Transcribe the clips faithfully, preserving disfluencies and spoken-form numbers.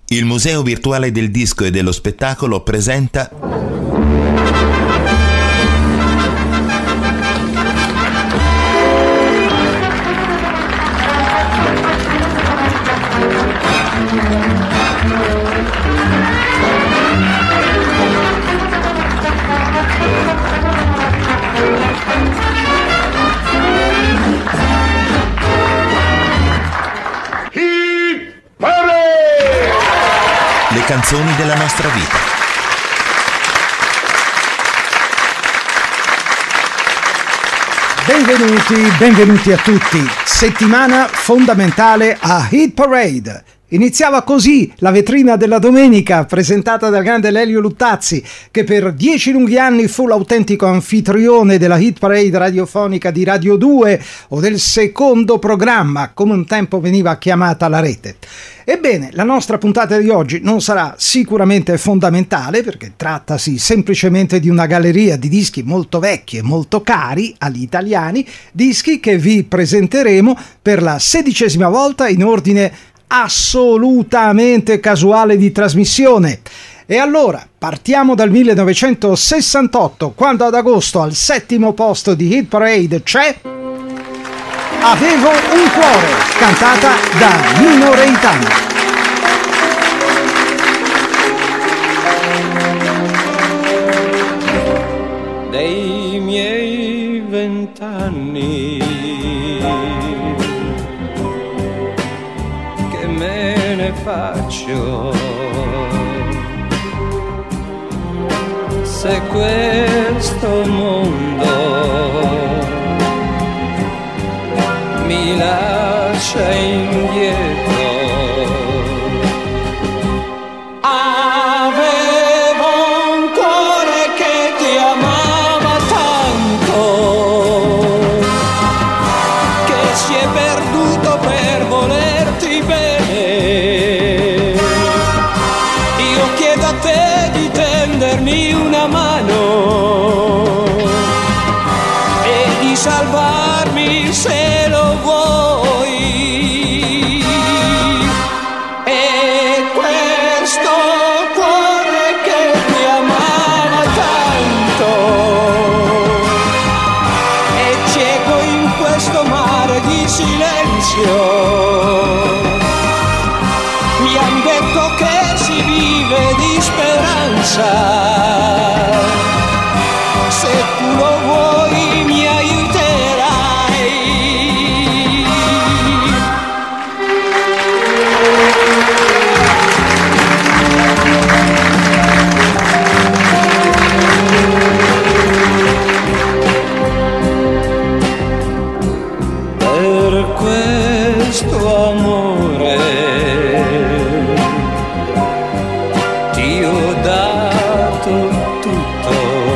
Il Museo Virtuale del Disco e dello Spettacolo presenta le canzoni della nostra vita. Benvenuti, benvenuti a tutti. Settimana fondamentale a Hit Parade. Iniziava così la vetrina della domenica presentata dal grande Lelio Luttazzi, che per dieci lunghi anni fu l'autentico anfitrione della Hit Parade radiofonica di Radio due o del secondo programma, come un tempo veniva chiamata la rete. Ebbene, la nostra puntata di oggi non sarà sicuramente fondamentale, perché trattasi semplicemente di una galleria di dischi molto vecchi e molto cari agli italiani, dischi che vi presenteremo per la sedicesima volta in ordine assolutamente casuale di trasmissione. E allora partiamo dal millenovecentosessantotto, quando ad agosto al settimo posto di Hit Parade c'è Avevo un cuore, cantata da Nino Reitano. Dei miei vent'anni che me ne faccio, se questo mondo mi lascia indietro. Avevo un cuore che ti amava tanto, che si è perduto per volerti bene. Io chiedo a te di tendermi una mano e di salvarmi se lo vuoi. E questo cuore che ti amava tanto è cieco in questo mare di silenzio. Mi han detto che si vive di speranza. Se tu lo vuoi mi aiuterai. Per questo amore ti ho dato tutto.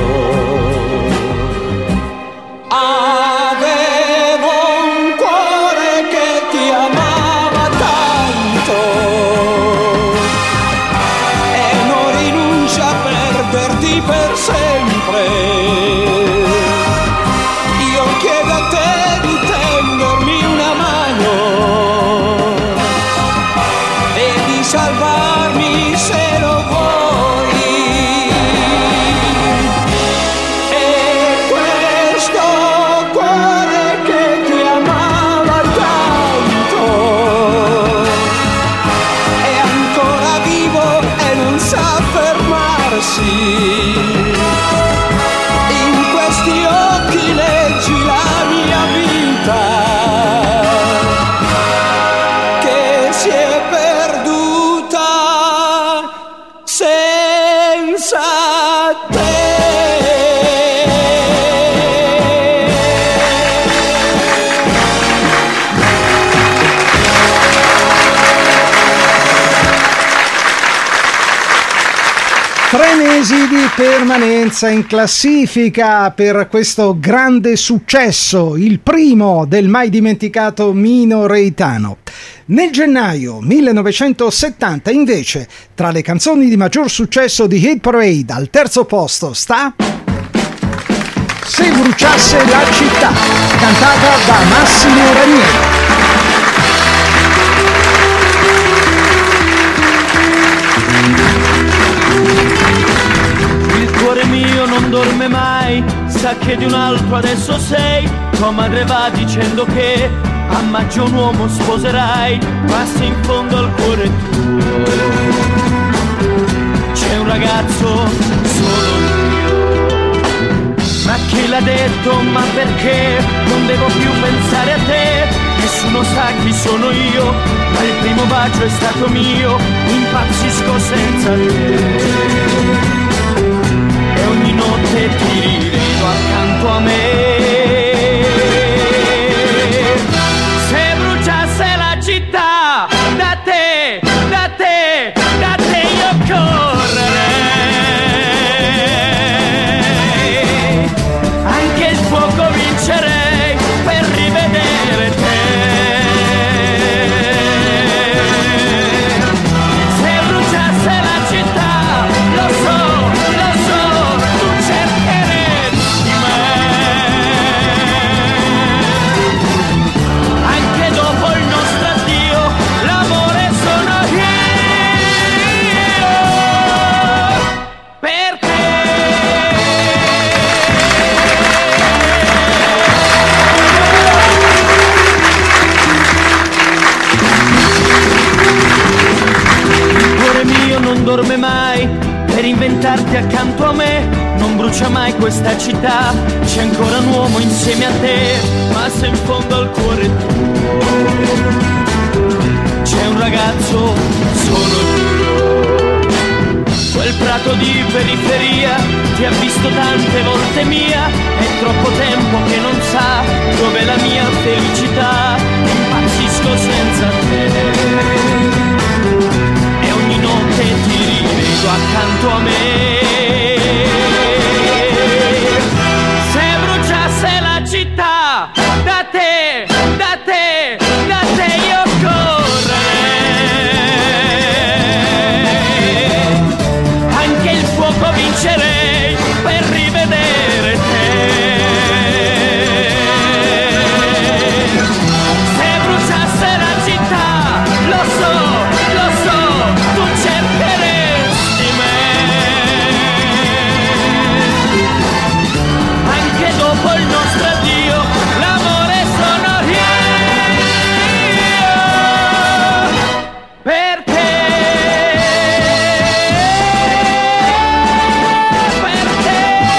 Avevo un cuore che ti amava tanto e non rinuncia a perderti per sempre. Io chiedo a te di tendermi una mano e di salvarmi se lo vuoi. E questo cuore che ti amava tanto è ancora vivo e non sa fermarsi. In questi occhi leggi la mia vita che si è perduta senza te. Tre mesi di permanenza in classifica per questo grande successo, il primo del mai dimenticato Nino Reitano. Nel gennaio millenovecentosettanta, invece, tra le canzoni di maggior successo di Hit Parade, al terzo posto sta Se bruciasse la città, cantata da Massimo Ranieri. dorme mai, sa che di un altro adesso sei. Tua madre va dicendo che a maggio un uomo sposerai, ma se in fondo al cuore tuo c'è un ragazzo solo io. Ma chi l'ha detto, ma perché non devo più pensare a te? Nessuno sa chi sono io, ma il primo bacio è stato mio, impazzisco senza te. E ogni notte ti rivedo accanto a me. Se bruciasse la città, da te, da te, da te io correrei. Anche il fuoco vincerei per rivedere te. Se bruciasse la città, lo so, lo so, tu cercheresti me. Anche dopo il nostro addio, l'amore sono io per te. Il cuore mio non dorme mai per inventarti accanto a me, non brucia mai questa città, c'è ancora un uomo insieme a te, ma se in fondo al cuore tuo c'è un ragazzo solo io. Quel prato di periferia ti ha visto tante volte mia, è troppo tempo che non sa dov'è la mia felicità, impazzisco senza te. E ogni notte ti rivedo accanto a me. Se bruciasse la città, da te, da te, da te io correrei. Anche il fuoco vincerei per rivedere te. Se bruciasse la città, lo so, lo so, tu cercheresti me. Anche dopo il nostro addio, l'amore sono io per te. Per te.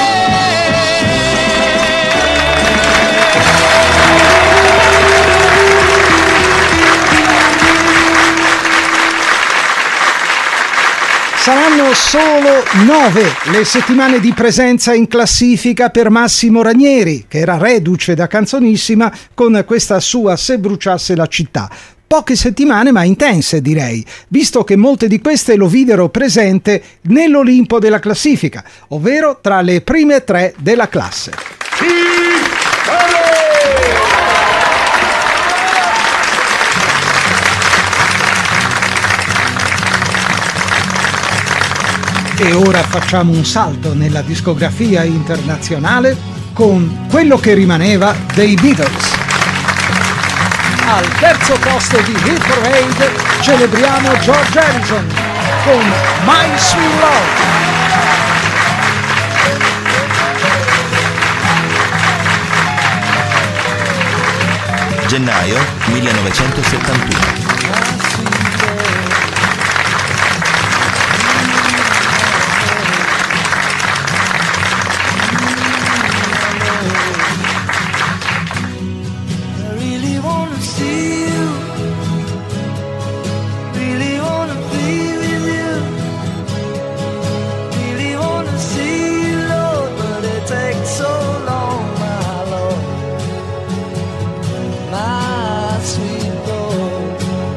Saranno solo nove le settimane di presenza in classifica per Massimo Ranieri, che era reduce da Canzonissima con questa sua Se bruciasse la città. Poche settimane ma intense, direi, visto che molte di queste lo videro presente nell'Olimpo della classifica, ovvero tra le prime tre della classe. E ora facciamo un salto nella discografia internazionale con quello che rimaneva dei Beatles. Al terzo posto di Hit Parade celebriamo George Harrison con My Sweet Love. Gennaio millenovecentosettantuno. My sweet Lord,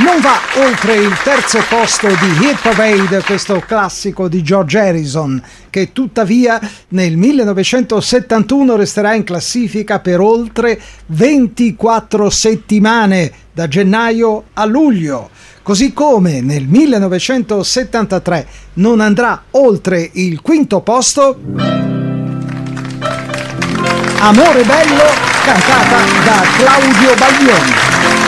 non va oltre il terzo posto di Hit Parade, questo classico di George Harrison, che tuttavia nel millenovecentosettantuno resterà in classifica per oltre ventiquattro settimane, da gennaio a luglio. Così come nel millenovecentosettantatré non andrà oltre il quinto posto Amore bello, cantata da Claudio Baglioni.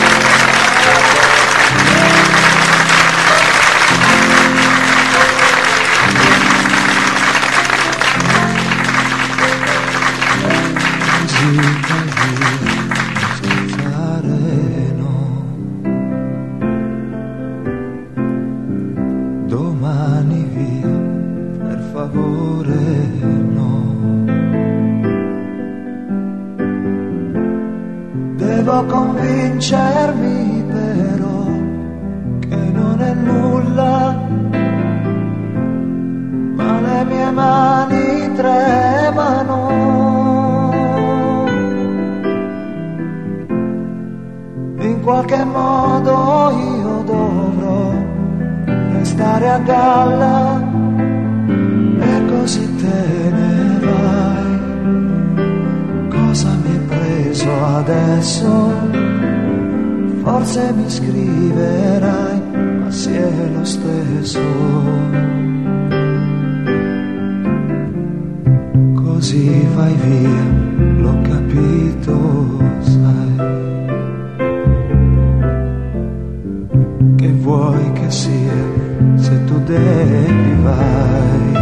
Domani via, per favore no. Devo convincermi però che non è nulla, ma le mie mani tremano. In qualche modo io dovrò restare a galla, e così te ne vai. Cosa mi hai preso adesso? Forse mi scriverai, ma si è lo stesso. Così vai via, l'ho capito, sai. Che vuoi che sia, se tu devi vai.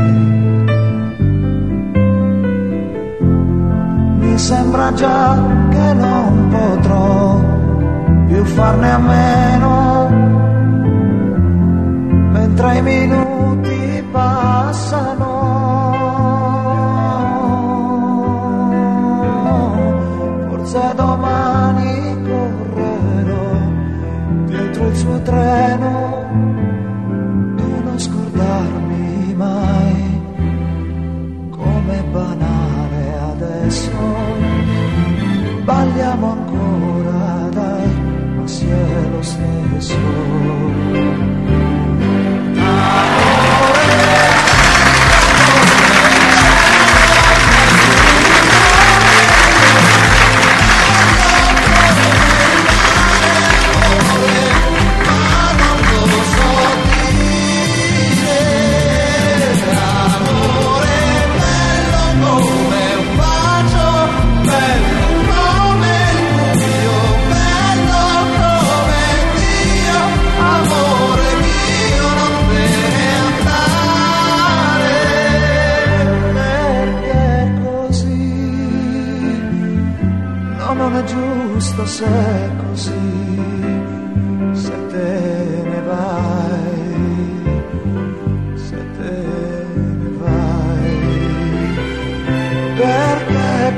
Mi sembra già che non potrò più farne a meno, mentre i minuti passano. Forse domani correrò dietro il suo treno, tu non scordarmi mai, come banale adesso. Balliamo ancora, dai, ma si è lo stesso. Se è così, se te ne vai, se te ne vai, perché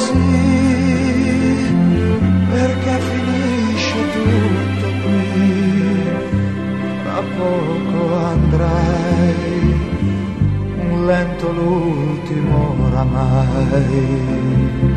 così, perché finisce tutto qui, tra poco andrai, un lento l'ultimo oramai.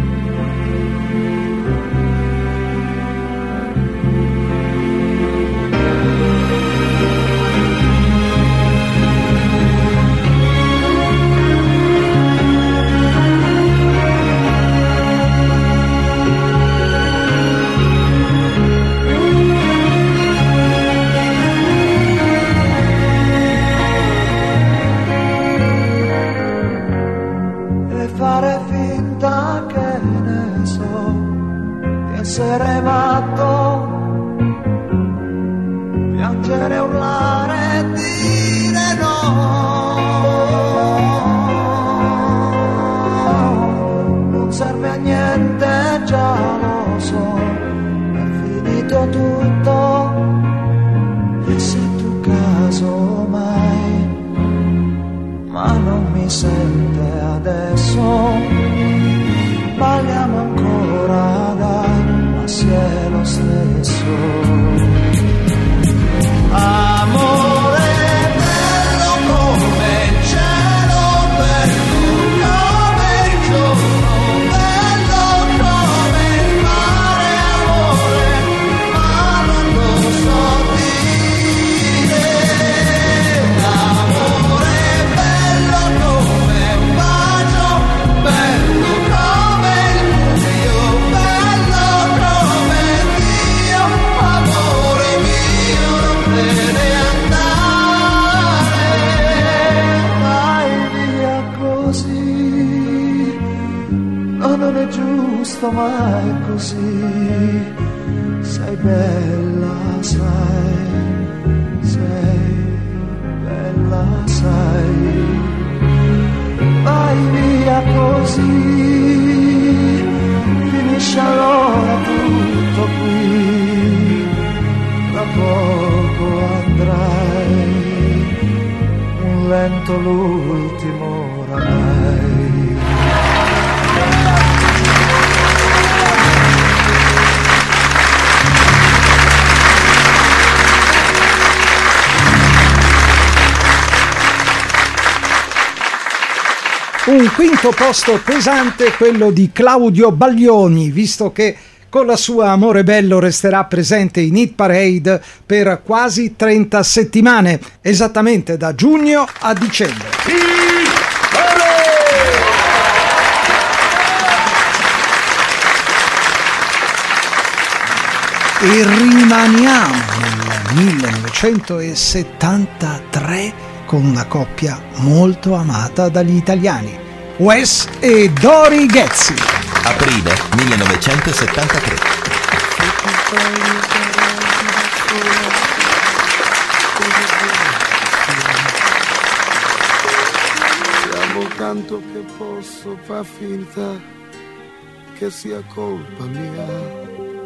Essere matto, piangere, urlare e dire no. Non serve a niente, già lo so, è finito tutto. E se tu caso mai, ma non mi sente adesso, balliamo ancora, dai, si è lo stesso. Amore così, no, non è giusto, ma è così. Sei bella, sai, sei bella, sai. Vai via così, finisce allora tutto qui. Tra poco andrai, un lento l'ultimo oramai. Un quinto posto pesante, quello di Claudio Baglioni, visto che con la sua Amore Bello resterà presente in Hit Parade per quasi trenta settimane, esattamente da giugno a dicembre. E rimaniamo nel millenovecentosettantatré con una coppia molto amata dagli italiani, Wes e Dori Ghezzi. Aprile millenovecentosettantatré. Siamo tanto che posso far finta che sia colpa mia.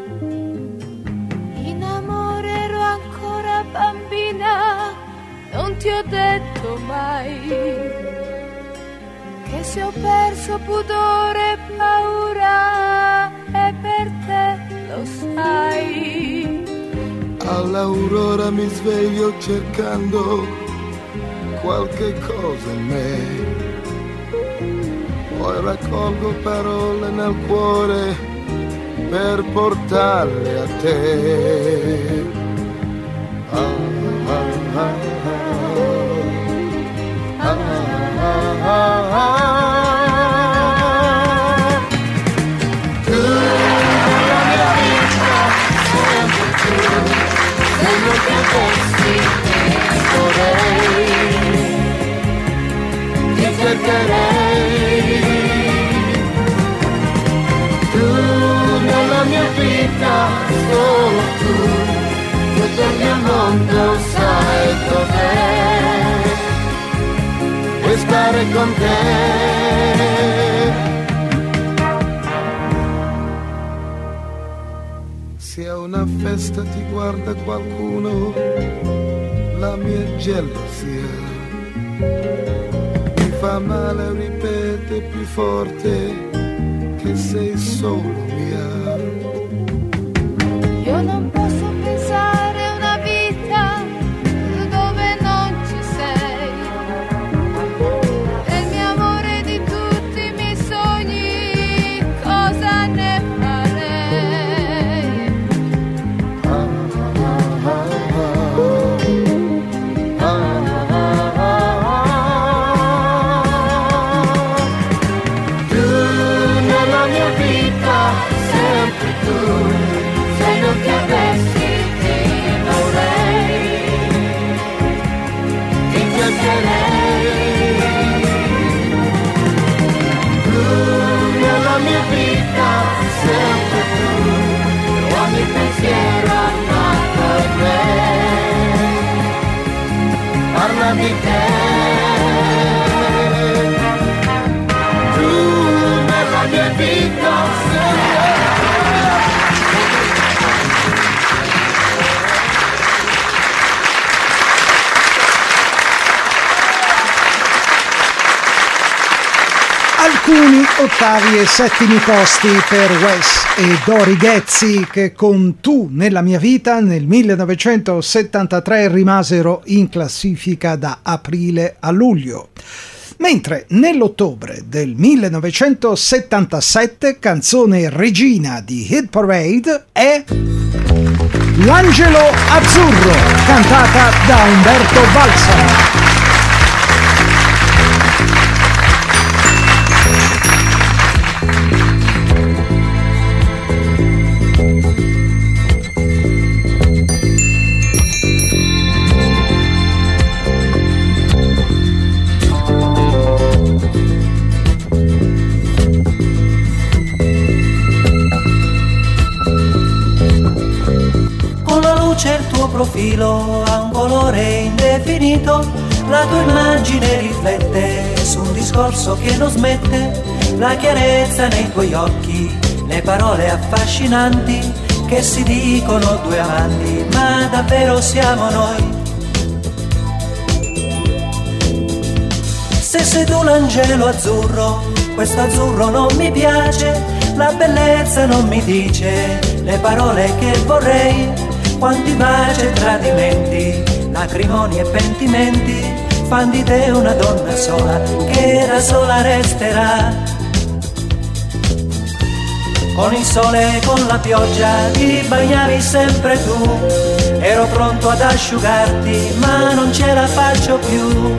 In amore ero ancora bambina, non ti ho detto mai che se ho perso pudore e paura è per te, lo sai. All'aurora mi sveglio cercando qualche cosa in me, poi raccolgo parole nel cuore per portarle a te. Ah, ah, ah, ah, ah, ah, ah. Tu, la mia vita, sempre tu, se non ti avessi vorrei, ti cercherei. Tu, nella mia vita, solo tu, tutto il mio mondo sai dov'è, vuoi stare con te. Se a una festa ti guarda qualcuno, la mia gelosia mi fa male, ripete più forte che sei solo mia. Io non posso pensare a una vita dove non ci sei. Del mio amore, di tutti i miei sogni, cosa ne farei? Ah, ah, ah, ah, ah, ah, ah. Tu nella mia vita, sempre tu. Se non ti avessi ti vorrei, ti cercherei. Tu nella mia vita, sempre tu, ogni pensiero amato è me. Parla di te. Tu nella mia vita, sempre alcuni ottavi e settimi posti per Wes e Dori Ghezzi, che con Tu nella mia vita nel millenovecentosettantatré rimasero in classifica da aprile a luglio. Mentre nell'ottobre del millenovecentosettantasette, canzone regina di Hit Parade è L'Angelo Azzurro, cantata da Umberto Balsamo. luce il tuo profilo ha un colore indefinito, la tua immagine riflette su un discorso che non smette, la chiarezza nei tuoi occhi, le parole affascinanti che si dicono due amanti, ma davvero siamo noi? Se sei tu l'angelo azzurro, questo azzurro non mi piace, la bellezza non mi dice le parole che vorrei, quanti baci e tradimenti, lacrimoni e pentimenti, fan di te una donna sola, che da sola resterà. Con il sole e con la pioggia ti bagnavi sempre tu, ero pronto ad asciugarti ma non ce la faccio più.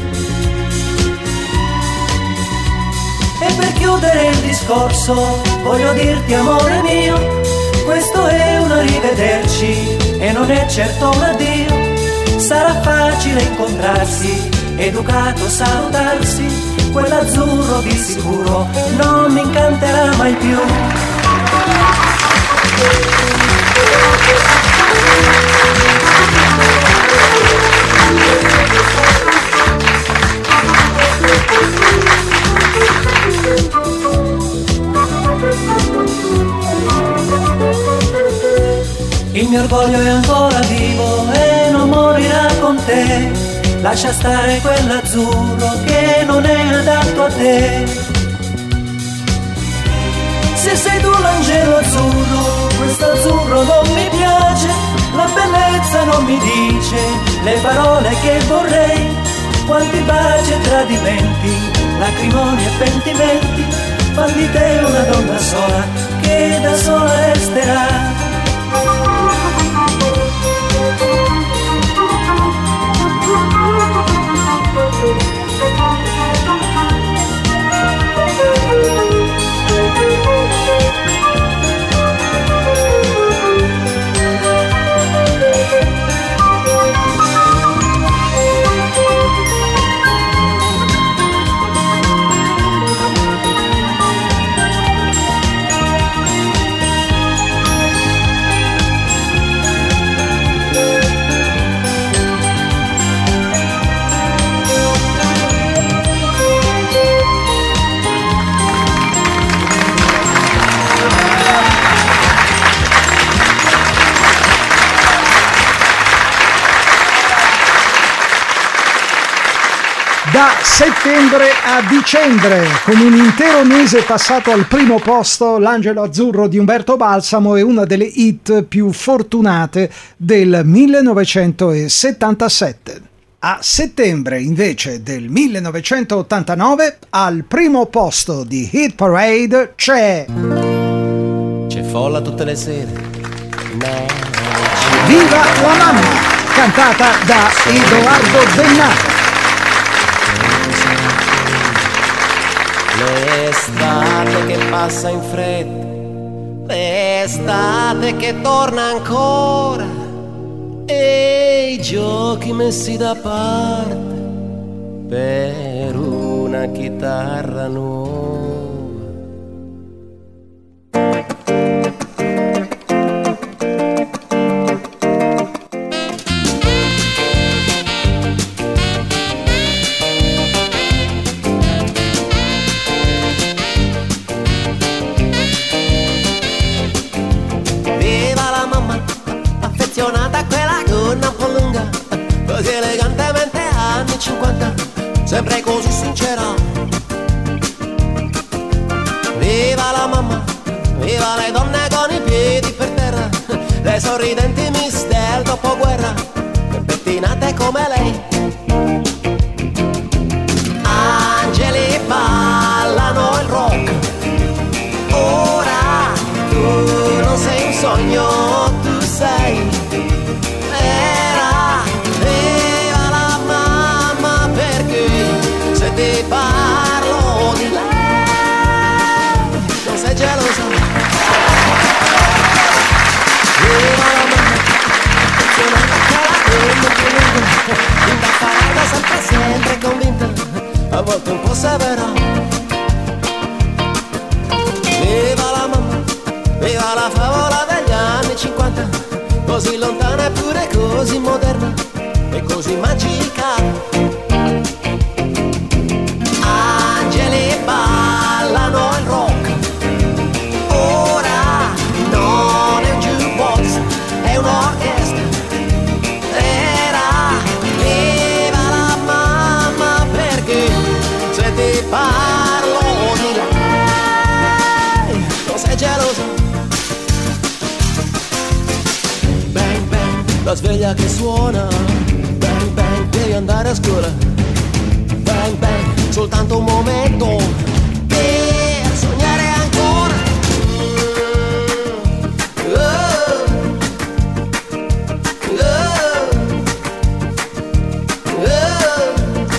E per chiudere il discorso voglio dirti amore mio, questo è un arrivederci e non è certo un addio. Sarà facile incontrarsi, educato salutarsi, quell'azzurro di sicuro non mi incanterà mai più. Il mio orgoglio è ancora vivo e non morirà con te, lascia stare quell'azzurro che non è adatto a te. Se sei tu l'angelo azzurro, questo azzurro non mi piace, la bellezza non mi dice le parole che vorrei, quanti baci e tradimenti, lacrimoni e pentimenti, fan di te una donna sola che da sola resterà. Da settembre a dicembre, con un intero mese passato al primo posto, L'Angelo Azzurro di Umberto Balsamo è una delle hit più fortunate del millenovecentosettantasette. A settembre, invece, del millenovecentottantanove, al primo posto di Hit Parade c'è... C'è folla tutte le sere. No. Viva la mamma, cantata da Edoardo Bennato. L'estate che passa in fretta, l'estate che torna ancora, e i giochi messi da parte per una chitarra nuova. A quella gonna un po' lunga, così elegantemente anni cinquanta, sempre così sincera. Viva la mamma, viva le donne con i piedi per terra, le sorridenti miss del dopoguerra, pettinate come lei. Angeli ballano il rock, ora tu non sei un sogno, tu sei. Ti parlo di lei, non sei gelosa. Viva la mamma, funzionata che la prendo più lunga, indaffarata sempre sempre convinta, a volte un po' severa. Viva la mamma, viva la favola degli anni cinquanta, così lontana eppure così moderna e così magica. Angeli ballano il rock, ora non è un jukebox, è un'orchestra. Era viva la mamma, perché se ti parlo di lei non sei geloso. Bang bang, la sveglia che suona, bang bang, devi andare a scuola. Bang bang, soltanto un momento per sognare ancora. Oh, oh, oh.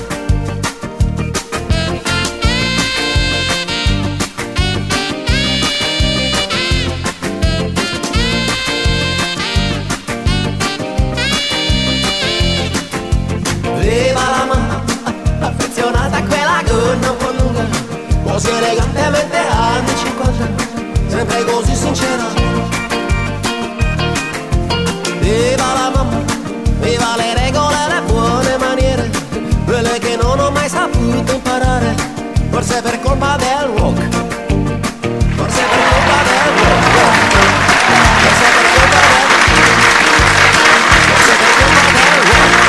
Viva la mamma, affezionata a quella gonna un po' lunga, così elegantemente anni cinquanta, sempre così sincera. Viva la mamma, viva le regole e le buone maniere, quelle che non ho mai saputo imparare, forse per colpa del rock, forse per colpa del rock, forse per colpa del forse per colpa del rock.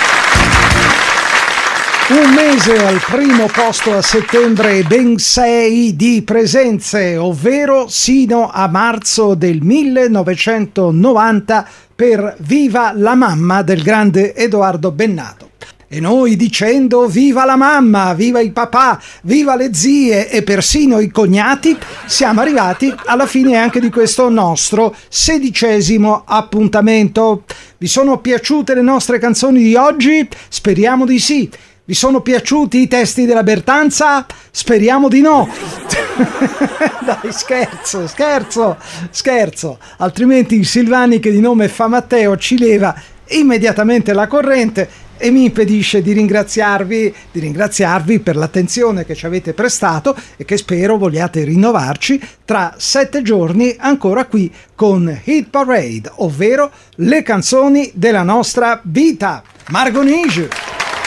Un mese al primo posto a settembre e ben sei di presenze, ovvero sino a marzo del millenovecentonovanta per Viva la mamma del grande Edoardo Bennato. E noi dicendo viva la mamma, viva il papà, viva le zie e persino i cognati, siamo arrivati alla fine anche di questo nostro sedicesimo appuntamento. Vi sono piaciute le nostre canzoni di oggi? Speriamo di sì. Vi sono piaciuti i testi della Bertanza? Speriamo di no. Dai, scherzo, scherzo, scherzo. Altrimenti il Silvani, che di nome fa Matteo, ci leva immediatamente la corrente e mi impedisce di ringraziarvi, di ringraziarvi per l'attenzione che ci avete prestato e che spero vogliate rinnovarci tra sette giorni ancora qui con Hit Parade, ovvero le canzoni della nostra vita. Margonige.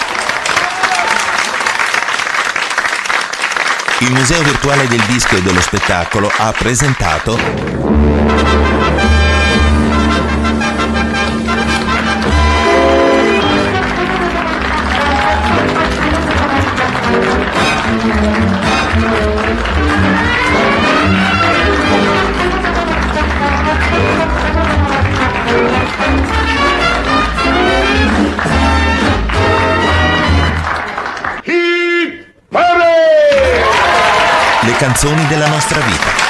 Il Museo Virtuale del Disco e dello Spettacolo ha presentato le canzoni della nostra vita.